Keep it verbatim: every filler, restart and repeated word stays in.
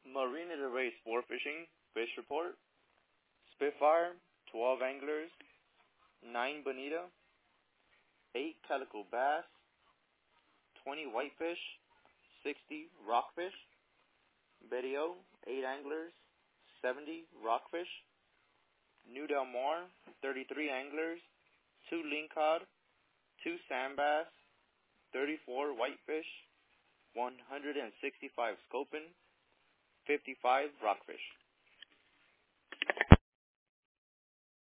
Marina del Rey Sport Fishing Fish Report. Spitfire, twelve anglers, nine bonita, eight calico bass, twenty whitefish, sixty rockfish. Betty O, eight anglers, seventy rockfish. New Del Mar, thirty-three anglers, two lingcod, two sand bass, thirty-four whitefish, one hundred sixty-five sculpin, fifty-five rockfish.